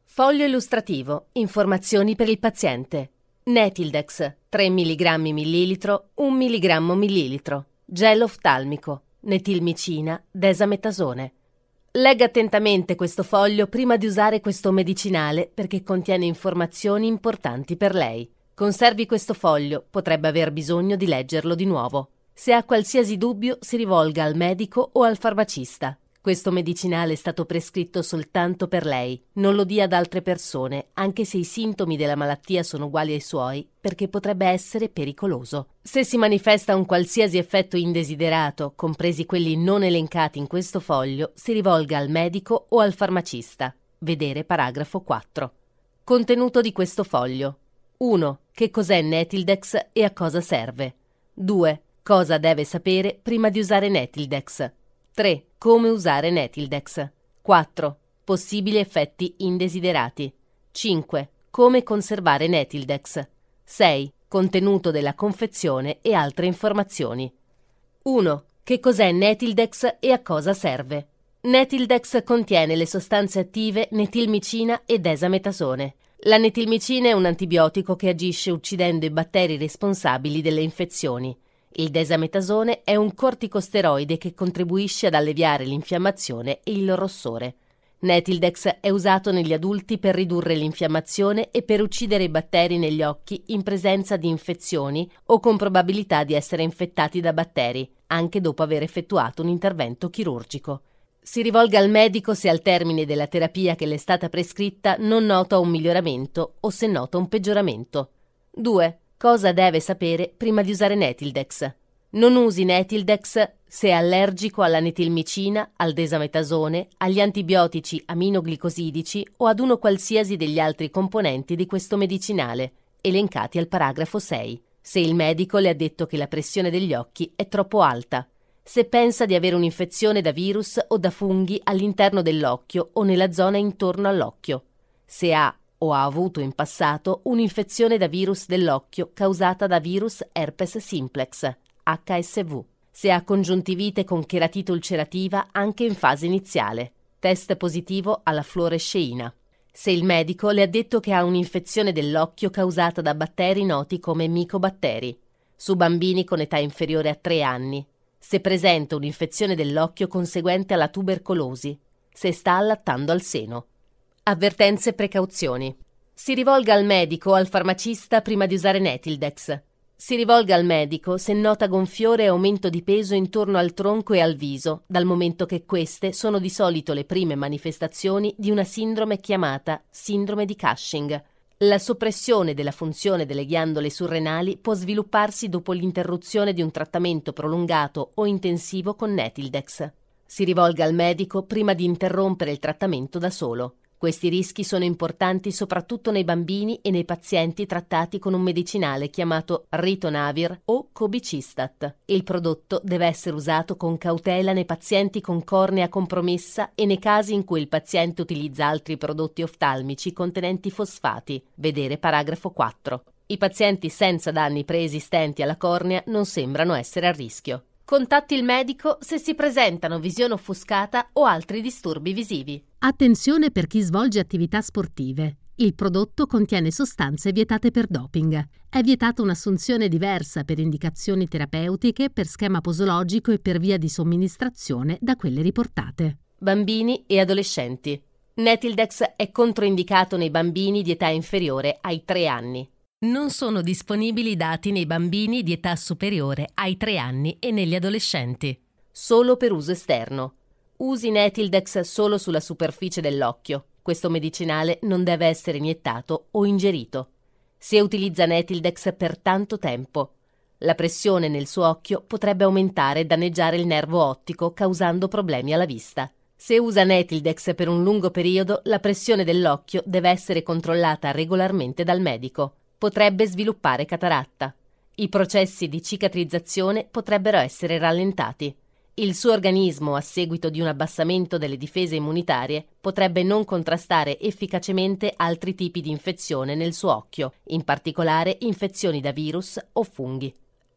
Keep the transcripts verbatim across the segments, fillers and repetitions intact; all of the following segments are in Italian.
Foglio illustrativo. Informazioni per il paziente. Netildex, tre milligrammi millilitro, un milligrammo millilitro. Gel oftalmico. Netilmicina, desametasone. Legga attentamente questo foglio prima di usare questo medicinale perché contiene informazioni importanti per lei. Conservi questo foglio, potrebbe aver bisogno di leggerlo di nuovo. Se ha qualsiasi dubbio, si rivolga al medico o al farmacista. Questo medicinale è stato prescritto soltanto per lei. Non lo dia ad altre persone, anche se i sintomi della malattia sono uguali ai suoi, perché potrebbe essere pericoloso. Se si manifesta un qualsiasi effetto indesiderato, compresi quelli non elencati in questo foglio, si rivolga al medico o al farmacista. Vedere paragrafo quattro. Contenuto di questo foglio. uno. Che cos'è Netildex e a cosa serve? due. Cosa deve sapere prima di usare Netildex? tre. Come usare Netildex. quattro. Possibili effetti indesiderati. cinque. Come conservare Netildex. sei. Contenuto della confezione e altre informazioni. uno. Che cos'è Netildex e a cosa serve? Netildex contiene le sostanze attive netilmicina e desametasone. La netilmicina è un antibiotico che agisce uccidendo i batteri responsabili delle infezioni. Il desametasone è un corticosteroide che contribuisce ad alleviare l'infiammazione e il rossore. Netildex è usato negli adulti per ridurre l'infiammazione e per uccidere i batteri negli occhi in presenza di infezioni o con probabilità di essere infettati da batteri, anche dopo aver effettuato un intervento chirurgico. Si rivolga al medico se al termine della terapia che le è stata prescritta non nota un miglioramento o se nota un peggioramento. due. Cosa deve sapere prima di usare Netildex? Non usi Netildex se è allergico alla netilmicina, al desametasone, agli antibiotici aminoglicosidici o ad uno qualsiasi degli altri componenti di questo medicinale, elencati al paragrafo sei. Se il medico le ha detto che la pressione degli occhi è troppo alta. Se pensa di avere un'infezione da virus o da funghi all'interno dell'occhio o nella zona intorno all'occhio. Se ha o ha avuto in passato un'infezione da virus dell'occhio causata da virus herpes simplex, H S V. Se ha congiuntivite con cheratite ulcerativa anche in fase iniziale. Test positivo alla fluoresceina. Se il medico le ha detto che ha un'infezione dell'occhio causata da batteri noti come micobatteri. Su bambini con età inferiore a tre anni. Se presenta un'infezione dell'occhio conseguente alla tubercolosi. Se sta allattando al seno. Avvertenze e precauzioni. Si rivolga al medico o al farmacista prima di usare Netildex. Si rivolga al medico se nota gonfiore e aumento di peso intorno al tronco e al viso, dal momento che queste sono di solito le prime manifestazioni di una sindrome chiamata sindrome di Cushing. La soppressione della funzione delle ghiandole surrenali può svilupparsi dopo l'interruzione di un trattamento prolungato o intensivo con Netildex. Si rivolga al medico prima di interrompere il trattamento da solo. Questi rischi sono importanti soprattutto nei bambini e nei pazienti trattati con un medicinale chiamato Ritonavir o Cobicistat. Il prodotto deve essere usato con cautela nei pazienti con cornea compromessa e nei casi in cui il paziente utilizza altri prodotti oftalmici contenenti fosfati. Vedere paragrafo quattro. I pazienti senza danni preesistenti alla cornea non sembrano essere a rischio. Contatti il medico se si presentano visione offuscata o altri disturbi visivi. Attenzione per chi svolge attività sportive. Il prodotto contiene sostanze vietate per doping. È vietata un'assunzione diversa per indicazioni terapeutiche, per schema posologico e per via di somministrazione da quelle riportate. Bambini e adolescenti. Netildex è controindicato nei bambini di età inferiore ai tre anni. Non sono disponibili dati nei bambini di età superiore ai tre anni e negli adolescenti. Solo per uso esterno. Usi Netildex solo sulla superficie dell'occhio. Questo medicinale non deve essere iniettato o ingerito. Se utilizza Netildex per tanto tempo, la pressione nel suo occhio potrebbe aumentare e danneggiare il nervo ottico, causando problemi alla vista. Se usa Netildex per un lungo periodo, la pressione dell'occhio deve essere controllata regolarmente dal medico. Potrebbe sviluppare cataratta. I processi di cicatrizzazione potrebbero essere rallentati. Il suo organismo, a seguito di un abbassamento delle difese immunitarie, potrebbe non contrastare efficacemente altri tipi di infezione nel suo occhio, in particolare infezioni da virus o funghi.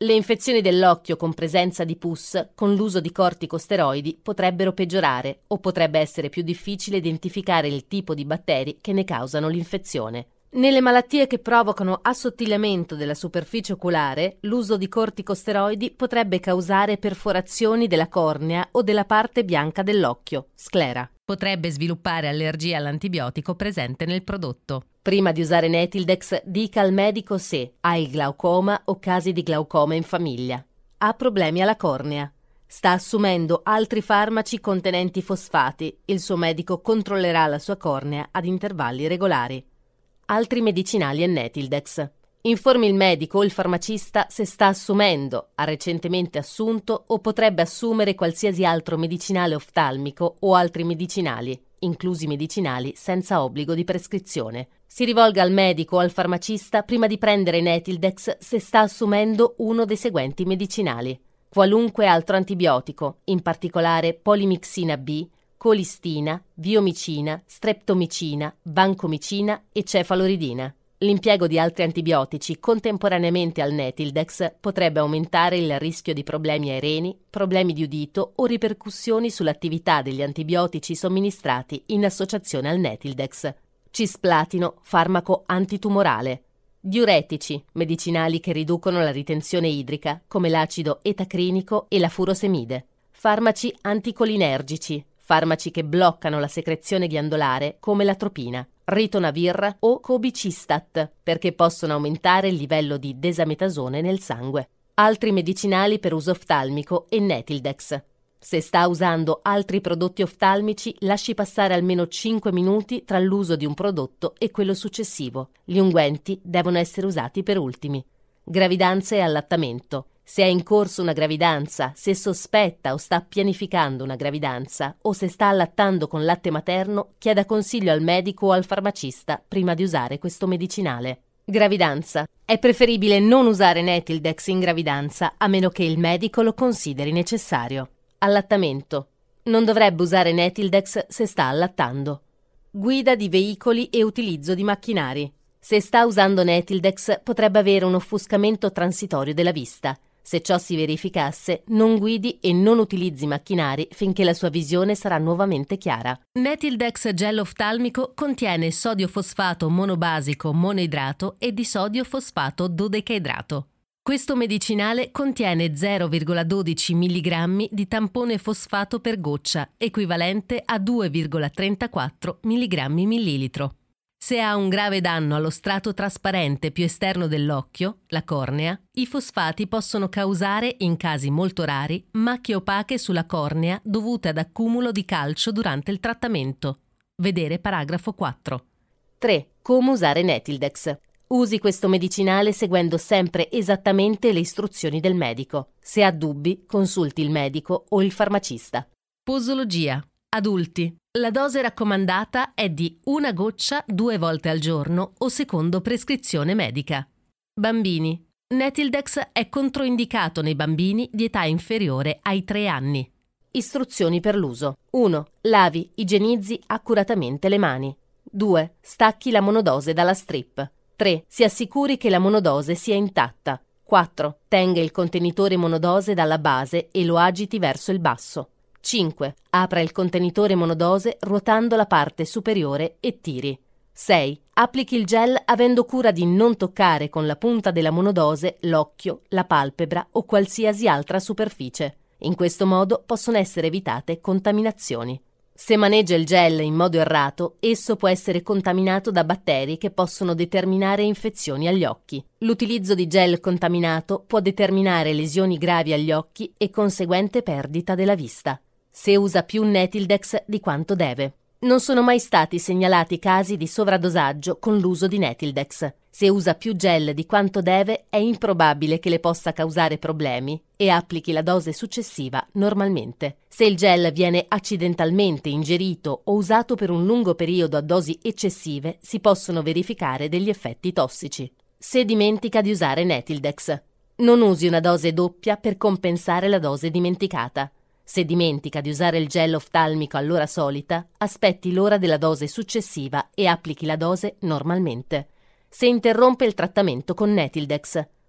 Le infezioni dell'occhio con presenza di pus con l'uso di corticosteroidi potrebbero peggiorare o potrebbe essere più difficile identificare il tipo di batteri che ne causano l'infezione. Nelle malattie che provocano assottigliamento della superficie oculare, l'uso di corticosteroidi potrebbe causare perforazioni della cornea o della parte bianca dell'occhio, sclera. Potrebbe sviluppare allergia all'antibiotico presente nel prodotto. Prima di usare Netildex, dica al medico se ha il glaucoma o casi di glaucoma in famiglia. Ha problemi alla cornea. Sta assumendo altri farmaci contenenti fosfati. Il suo medico controllerà la sua cornea ad intervalli regolari. Altri medicinali e Netildex. Informi il medico o il farmacista se sta assumendo, ha recentemente assunto o potrebbe assumere qualsiasi altro medicinale oftalmico o altri medicinali, inclusi medicinali senza obbligo di prescrizione. Si rivolga al medico o al farmacista prima di prendere Netildex se sta assumendo uno dei seguenti medicinali: qualunque altro antibiotico, in particolare polimixina B, colistina, viomicina, streptomicina, vancomicina e cefaloridina. L'impiego di altri antibiotici contemporaneamente al Netildex potrebbe aumentare il rischio di problemi ai reni, problemi di udito o ripercussioni sull'attività degli antibiotici somministrati in associazione al Netildex. Cisplatino, farmaco antitumorale. Diuretici, medicinali che riducono la ritenzione idrica, come l'acido etacrinico e la furosemide. Farmaci anticolinergici, farmaci che bloccano la secrezione ghiandolare, come l'atropina. Ritonavir o cobicistat, perché possono aumentare il livello di desametasone nel sangue. Altri medicinali per uso oftalmico e Netildex. Se sta usando altri prodotti oftalmici, lasci passare almeno cinque minuti tra l'uso di un prodotto e quello successivo. Gli unguenti devono essere usati per ultimi. Gravidanza e allattamento. Se è in corso una gravidanza, se sospetta o sta pianificando una gravidanza o se sta allattando con latte materno, chieda consiglio al medico o al farmacista prima di usare questo medicinale. Gravidanza. È preferibile non usare Netildex in gravidanza a meno che il medico lo consideri necessario. Allattamento. Non dovrebbe usare Netildex se sta allattando. Guida di veicoli e utilizzo di macchinari. Se sta usando Netildex potrebbe avere un offuscamento transitorio della vista. Se ciò si verificasse, non guidi e non utilizzi macchinari finché la sua visione sarà nuovamente chiara. Netildex gel oftalmico contiene sodio fosfato monobasico monoidrato e di sodio fosfato dodecaidrato. Questo medicinale contiene zero virgola dodici milligrammi di tampone fosfato per goccia, equivalente a due virgola trentaquattro milligrammi millilitro. Se ha un grave danno allo strato trasparente più esterno dell'occhio, la cornea, i fosfati possono causare, in casi molto rari, macchie opache sulla cornea dovute ad accumulo di calcio durante il trattamento. Vedere paragrafo quattro. tre. Come usare Netildex. Usi questo medicinale seguendo sempre esattamente le istruzioni del medico. Se ha dubbi, consulti il medico o il farmacista. Posologia. Adulti. La dose raccomandata è di una goccia due volte al giorno o secondo prescrizione medica. Bambini. Netildex è controindicato nei bambini di età inferiore ai tre anni. Istruzioni per l'uso. uno. Lavi, igienizzi accuratamente le mani. due. Stacchi la monodose dalla strip. tre. Si assicuri che la monodose sia intatta. quattro. Tenga il contenitore monodose dalla base e lo agiti verso il basso. cinque. Apra il contenitore monodose ruotando la parte superiore e tiri. sei. Applichi il gel avendo cura di non toccare con la punta della monodose l'occhio, la palpebra o qualsiasi altra superficie. In questo modo possono essere evitate contaminazioni. Se maneggia il gel in modo errato, esso può essere contaminato da batteri che possono determinare infezioni agli occhi. L'utilizzo di gel contaminato può determinare lesioni gravi agli occhi e conseguente perdita della vista. Se usa più Netildex di quanto deve. Non sono mai stati segnalati casi di sovradosaggio con l'uso di Netildex. Se usa più gel di quanto deve, è improbabile che le possa causare problemi e applichi la dose successiva normalmente. Se il gel viene accidentalmente ingerito o usato per un lungo periodo a dosi eccessive, si possono verificare degli effetti tossici. Se dimentica di usare Netildex. Non usi una dose doppia per compensare la dose dimenticata. Se dimentica di usare il gel oftalmico all'ora solita, aspetti l'ora della dose successiva e applichi la dose normalmente. Se interrompe il trattamento con Netildex,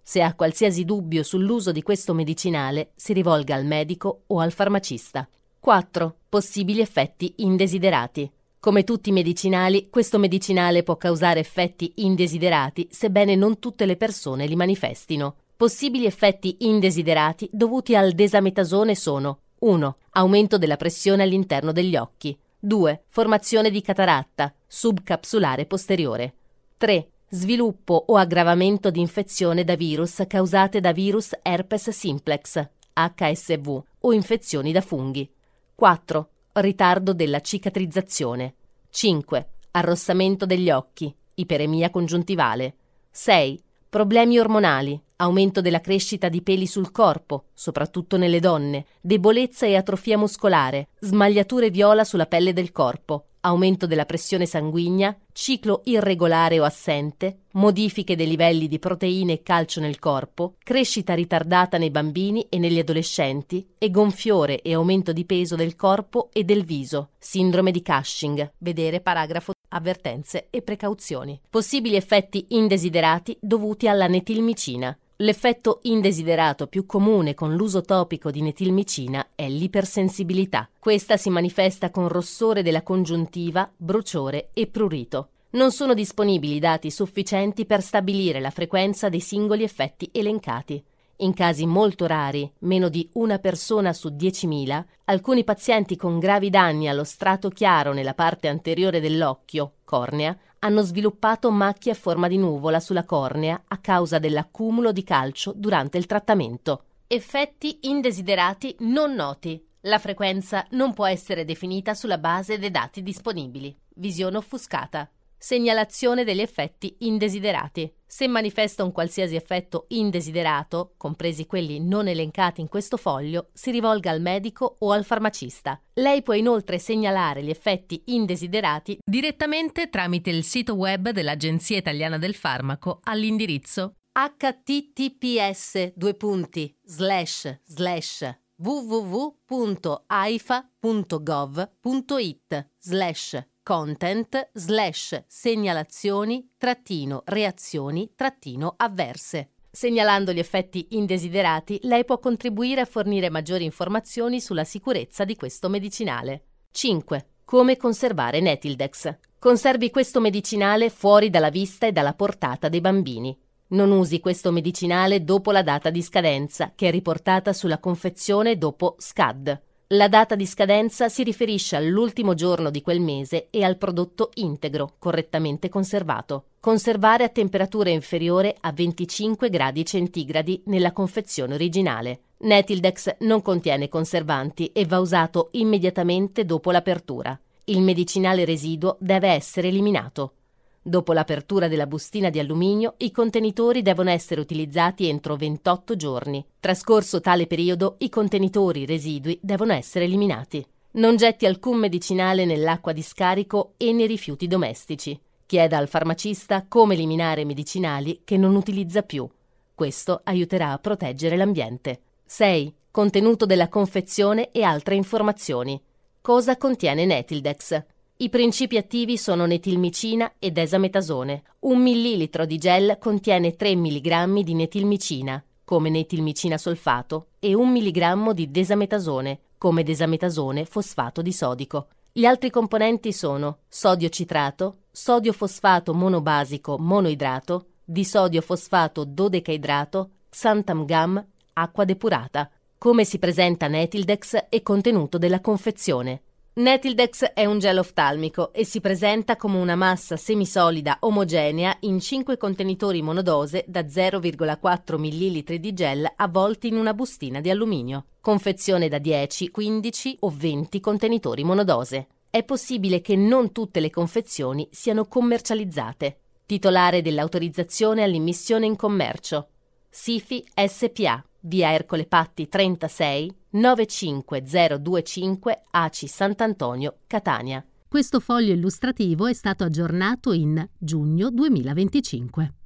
Se ha qualsiasi dubbio sull'uso di questo medicinale, si rivolga al medico o al farmacista. quattro. Possibili effetti indesiderati. Come tutti i medicinali, questo medicinale può causare effetti indesiderati, sebbene non tutte le persone li manifestino. Possibili effetti indesiderati dovuti al desametasone sono: uno. Aumento della pressione all'interno degli occhi. due. Formazione di cataratta subcapsulare posteriore. tre. Sviluppo o aggravamento di infezione da virus causate da virus herpes simplex, H S V, o infezioni da funghi. quattro. Ritardo della cicatrizzazione. cinque. Arrossamento degli occhi, iperemia congiuntivale. sei. Problemi ormonali, aumento della crescita di peli sul corpo, soprattutto nelle donne, debolezza e atrofia muscolare, smagliature viola sulla pelle del corpo, aumento della pressione sanguigna, ciclo irregolare o assente, modifiche dei livelli di proteine e calcio nel corpo, crescita ritardata nei bambini e negli adolescenti e gonfiore e aumento di peso del corpo e del viso, sindrome di Cushing, vedere paragrafo avvertenze e precauzioni. Possibili effetti indesiderati dovuti alla netilmicina. L'effetto indesiderato più comune con l'uso topico di netilmicina è l'ipersensibilità. Questa si manifesta con rossore della congiuntiva, bruciore e prurito. Non sono disponibili dati sufficienti per stabilire la frequenza dei singoli effetti elencati. In casi molto rari, meno di una persona su diecimila, alcuni pazienti con gravi danni allo strato chiaro nella parte anteriore dell'occhio, cornea, hanno sviluppato macchie a forma di nuvola sulla cornea a causa dell'accumulo di calcio durante il trattamento. Effetti indesiderati non noti. La frequenza non può essere definita sulla base dei dati disponibili. Visione offuscata. Segnalazione degli effetti indesiderati. Se manifesta un qualsiasi effetto indesiderato, compresi quelli non elencati in questo foglio, si rivolga al medico o al farmacista. Lei può inoltre segnalare gli effetti indesiderati direttamente tramite il sito web dell'Agenzia Italiana del Farmaco all'indirizzo h t t p s due punti slash slash w w w punto a i f a punto gov punto i t slash content slash segnalazioni trattino reazioni trattino avverse. Segnalando gli effetti indesiderati, lei può contribuire a fornire maggiori informazioni sulla sicurezza di questo medicinale. cinque. Come conservare Netildex. Conservi questo medicinale fuori dalla vista e dalla portata dei bambini. Non usi questo medicinale dopo la data di scadenza, che è riportata sulla confezione dopo S C A D. La data di scadenza si riferisce all'ultimo giorno di quel mese e al prodotto integro, correttamente conservato. Conservare a temperatura inferiore a venticinque gradi centigradi nella confezione originale. Netildex non contiene conservanti e va usato immediatamente dopo l'apertura. Il medicinale residuo deve essere eliminato. Dopo l'apertura della bustina di alluminio, i contenitori devono essere utilizzati entro ventotto giorni. Trascorso tale periodo, i contenitori residui devono essere eliminati. Non getti alcun medicinale nell'acqua di scarico e nei rifiuti domestici. Chieda al farmacista come eliminare medicinali che non utilizza più. Questo aiuterà a proteggere l'ambiente. sei. Contenuto della confezione e altre informazioni. Cosa contiene Netildex? I principi attivi sono netilmicina e desametasone. Un millilitro di gel contiene tre milligrammi di netilmicina, come netilmicina solfato, e un milligrammo di desametasone, come desametasone fosfato di sodico. Gli altri componenti sono sodio citrato, sodio fosfato monobasico monoidrato, disodio fosfato dodecaidrato, xanthan gum, acqua depurata. Come si presenta Netildex e contenuto della confezione. Netildex è un gel oftalmico e si presenta come una massa semisolida omogenea in cinque contenitori monodose da zero virgola quattro millilitri di gel avvolti in una bustina di alluminio. Confezione da dieci, quindici o venti contenitori monodose. È possibile che non tutte le confezioni siano commercializzate. Titolare dell'autorizzazione all'immissione in commercio. Sifi S P A, via Ercole Patti trentasei, nove cinque zero due cinque A C I Sant'Antonio, Catania. Questo foglio illustrativo è stato aggiornato in giugno duemilaventicinque.